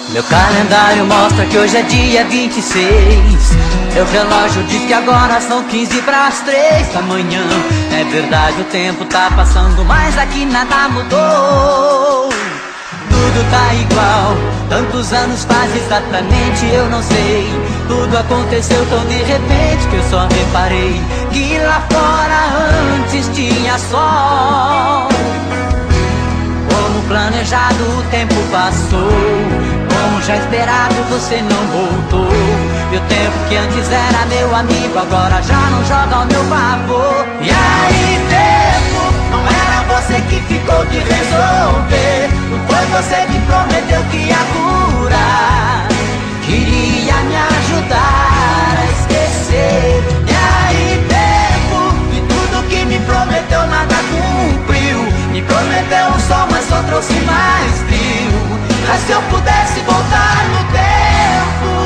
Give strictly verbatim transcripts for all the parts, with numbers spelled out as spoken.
Meu calendário mostra que hoje é dia vinte e seis. Meu relógio diz que agora são quinze para as três da manhã. É verdade, o tempo tá passando, mas aqui nada mudou. Tudo tá igual, tantos anos faz exatamente, eu não sei. Tudo aconteceu tão de repente que eu só reparei que lá fora antes tinha sol. Como planejado o tempo passou, como já esperado você não voltou. E o tempo que antes era meu amigo agora já não joga ao meu favor. E aí tempo, não era você que ficou de resolver, não foi você que prometeu que ia curar, queria me ajudar a esquecer. E aí tempo, e tudo que me prometeu nada cumpriu. Me prometeu um sol, mas só trouxe mais frio. Mas se eu pudesse voltar no tempo,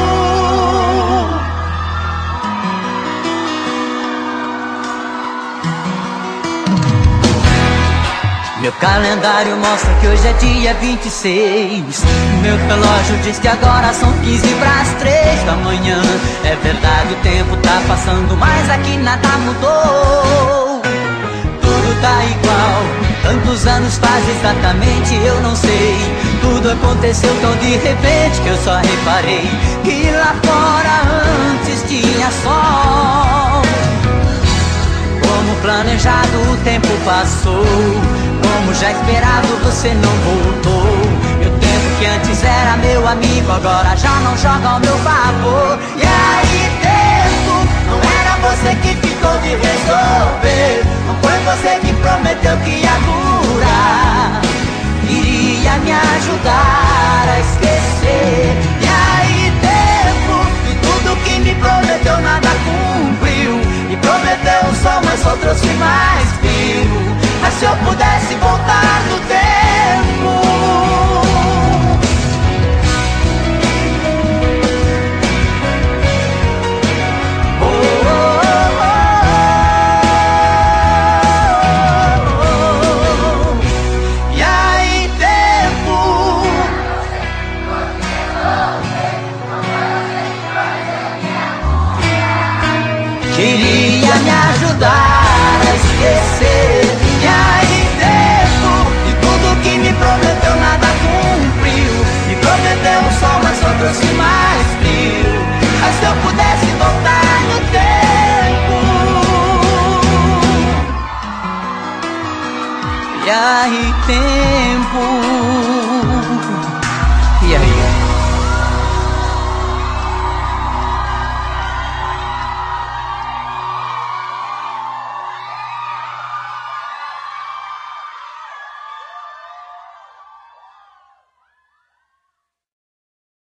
meu calendário mostra que hoje é dia vinte e seis. Meu relógio diz que agora são quinze para as três da manhã. É verdade, o tempo tá passando, mas aqui nada mudou. Tudo tá igual, tantos anos faz exatamente, eu não sei. Tudo aconteceu tão de repente que eu só reparei que lá fora antes tinha sol. Como planejado o tempo passou, como já esperado você não voltou. E o tempo que antes era meu amigo agora já não joga ao meu favor. E aí tempo, não era você que ficou de resolver, não foi você que prometeu que ia curar, queria me ajudar a esquecer. E aí tempo, e tudo que me prometeu nada cumpriu. Me prometeu um sol, mas só trouxe mais frio. Mas se eu pudesse voltar no tempo, oh, oh, oh, oh, oh. E aí tempo, queria me ajudar a esquecer. E aí tempo, e tudo que me prometeu nada cumpriu. Me prometeu um sol, mas só trouxe mais frio. Mas se eu pudesse voltar no tempo, e aí tempo,